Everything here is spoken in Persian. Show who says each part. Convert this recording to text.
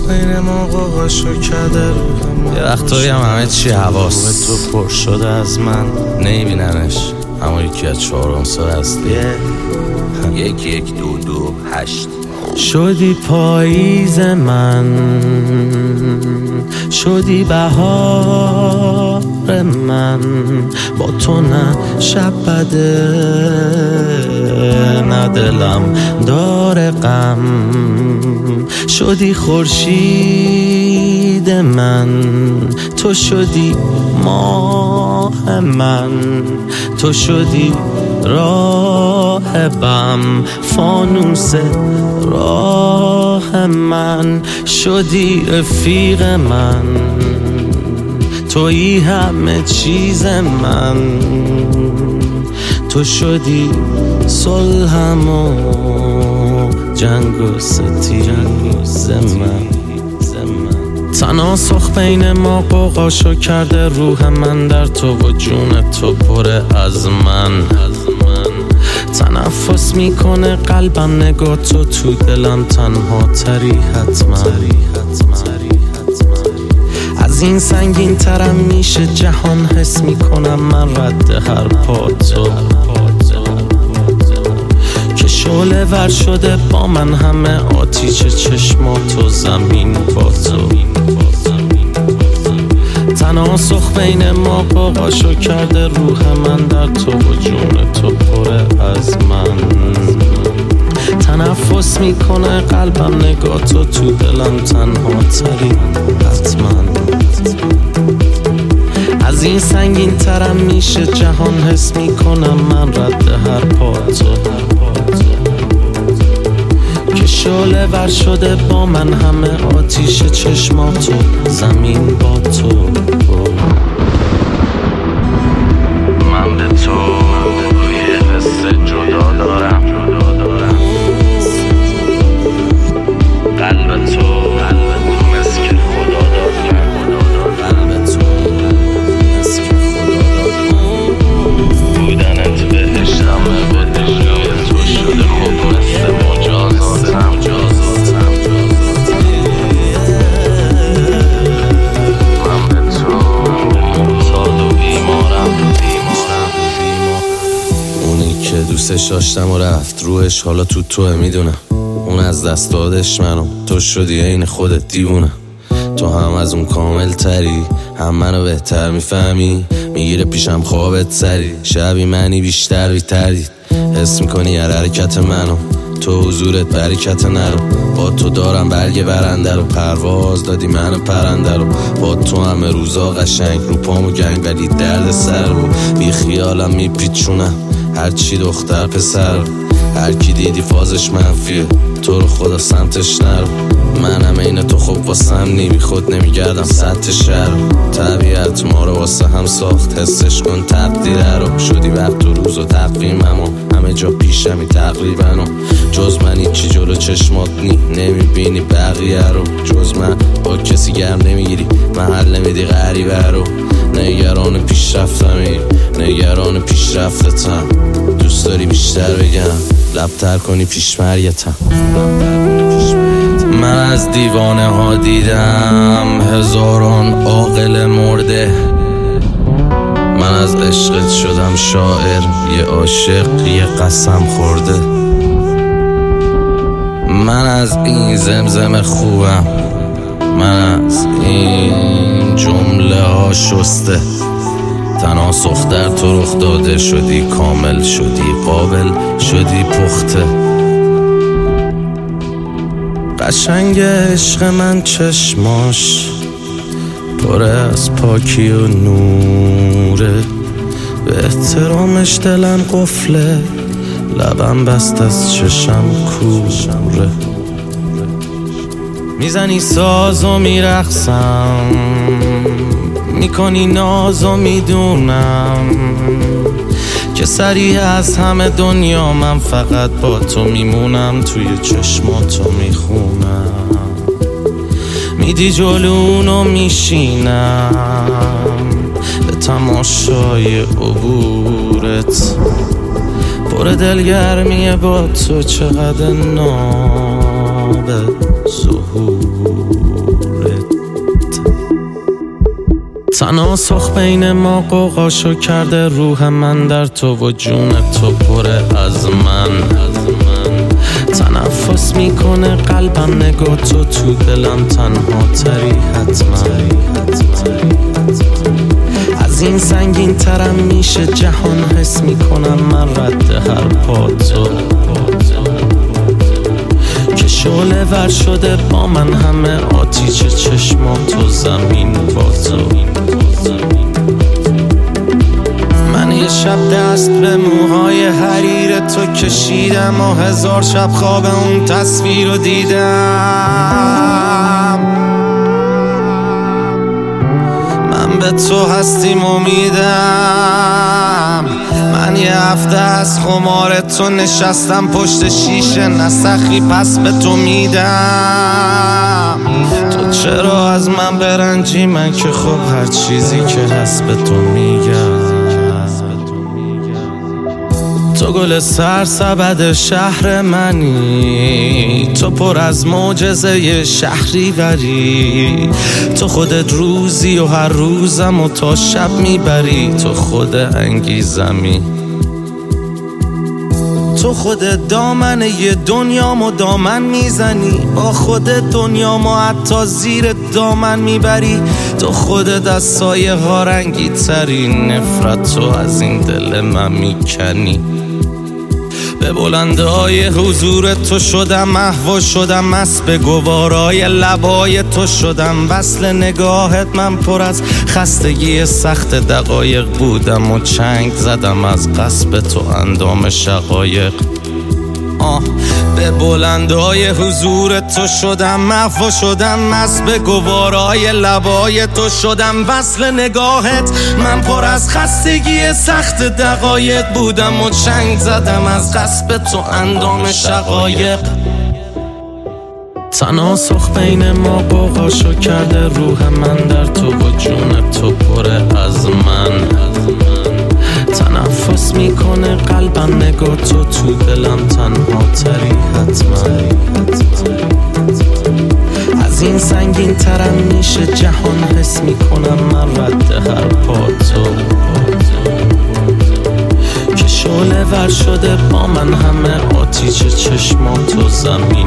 Speaker 1: بین ما قاقاشو کرده روح.
Speaker 2: یه وقتایی همه چی حواس
Speaker 1: تو پر شده از من
Speaker 2: نمیبیننش، اما یکی از 4 سال هستی.
Speaker 3: 1 1 2 2 8
Speaker 1: شدی پاییز من، شدی بهار من. با تو نه شب بده، نه دلم داره غم. شدی خورشید من، تو شدی ماه من. تو شدی راهبم، فانوس راه من. شدی رفیق من، تویی همه چیز من. تو شدی صلحم و جنگ و ستیز من. تناسخ بین ما قوقاشو کرده روح من. در تو و جون تو پره از من. تنفس میکنه قلبم، نگاه تو دلم تنها تری حتما. از این سنگین ترم میشه جهان، حس میکنم من رد هر پا تو. که شعله ور شده با من همه آتیش چشماتو، زمین با تو. تناسخ بین ما قاقاشو کرده روح من. در تو و جون تو پره از من. تنفس میکنه قلبم، نگاه تو دلم تنها تری حتما. از این سنگین ترم میشه جهان، حس میکنم من رد هر پا تو. که شعله ور شده با من همه آتیش چشماتو، زمین با تو.
Speaker 3: من به تو یه حس جدا دارم. قلب تو مثل که خدا داد من.
Speaker 2: قلب تو مثل که خدا داد من.
Speaker 3: بودنت بهشتم، روی تو شده خوب مثل مجازاتم. من به تو معتاد و بیمارم.
Speaker 2: اونی که دوستش داشتم و رفت روحش حالا توه، میدونم. اون از دست دادش منو، تو شدی عین خودت دیوونه. تو هم از اون کامل تری، هم منو بهتر میفهمی. میگیره پیشم خوابت سری، شبی منی بیشتر بیتردید. حس میکنی هر حرکت منو، تو حضورت برکت نرو. با تو دارم برگ برنده رو، پرواز دادی منو پرنده رو. با تو همه روزا قشنگ، رو پامو گنگ ولی درد سر رو. بی خیالم میپیچونم هرچی دختر پسر. هر کی دیدی فازش منفیه، تو رو خدا سمتش نرو. منم این تو خوب واسم نی، خود نمیگردم سطح شهر. طبیعت ما رو واسه هم ساخت، حسش کن تقدیره رو. شدی وقت و روز و تقویمم و همه جا پیشمی تقریبا. جز من هیچی جلو چشمات نمیبینی بقیه رو. جز من با کسی گرم نمیگیری، محل نمیدی غریبه رو. نگران پیشرفتمی، نگران پیشرفتتم. دوست داری بیشتر بگم، لبتر کنی پیشمریتم. من از دیوانه ها دیدم هزاران عاقل مرده. من از عشقت شدم شاعر، یه عاشق یه قسم خورده. من از این زمزم خوبم، من از این جمله ها شسته. تناسخ در تو رخ داده، شدی کامل، شدی قابل، شدی پخته. قشنگ عشق من چشماش پر از پاکی و نوره. به احترامش دلم قفله، لبم بست از چشم کوره. میزنی ساز و میرقصم، میکنی ناز و میدونم که سریع از همه دنیا من فقط با تو میمونم. توی چشماتو میخونم، میدی جلونو میشینم به تماشای عبورت. پر دلگرمیه با تو، چقدر ناب ظهور.
Speaker 1: تناسخ بین ما قوقاشو کرده، روح من در تو و جون تو پره از من. تنفس میکنه قلبم نگاه تو دلم تنها تری حتما. از این سنگین ترم میشه جهان، حس میکنم من رد هر پا تو. که شعله ور شده با من همه آتیش چشماتو، زمین با تو. من یه شب دست به موهای حریر تو کشیدم و 1000 شب خواب اون تصویر رو دیدم. من به تو هستیم امیدم. من یه هفته از خمار تو نشستم پشت شیشه، نسخی پس به تو میدم. تو چرا از من برنجی؟ من که خب هر چیزی که هست به تو میگم. تو گل سرسبد شهر منی، تو پر از معجزه شهری وری. تو خودت روزی و هر روزم و تا شب میبری. تو خود انگیزمی، تو خودت دامن یه دنیامو دامن میزنی. با خودت دنیامو حتی زیر دامن میبری. تو خودت از سایه ها رنگی تری، نفرت تو از این دل من میکنی. به بلندهای حضور تو شدم محو شدم، مست به گوارای لبای تو شدم. وصل نگاهت من پر از خستگی سخت دقایق بودم و چنگ زدم از قصب تو اندام شقایق. به بلندهای حضور تو شدم محو شدم، مست به گوارای لبای تو شدم. وصل نگاهت من پر از خستگی سخت دقایق بودم و چنگ زدم از قصب تو اندام شقایق. تناسخ بین ما قوقاشو کرده، روح من در تو و جون تو پره از من. تنفس میکنه قلبم نگاه تو دلم تنها تری حتما. از این سنگین ترم میشه جهان، حس میکنم من رد هر پا تو. که شعله ور شده با من همه آتیش چشماتو، زمین